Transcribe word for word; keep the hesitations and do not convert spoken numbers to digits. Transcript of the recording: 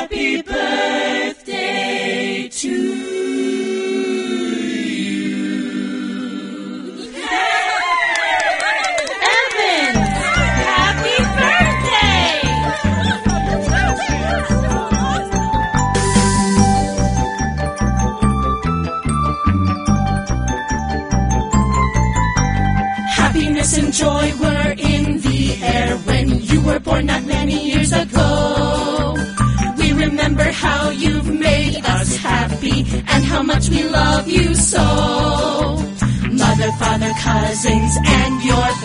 Happy birthday to you. Evan, happy birthday! Happiness and joy were in the air when you were born not many years ago. We remember how you've made us happy and how much we love you so. Mother, father, cousins, and your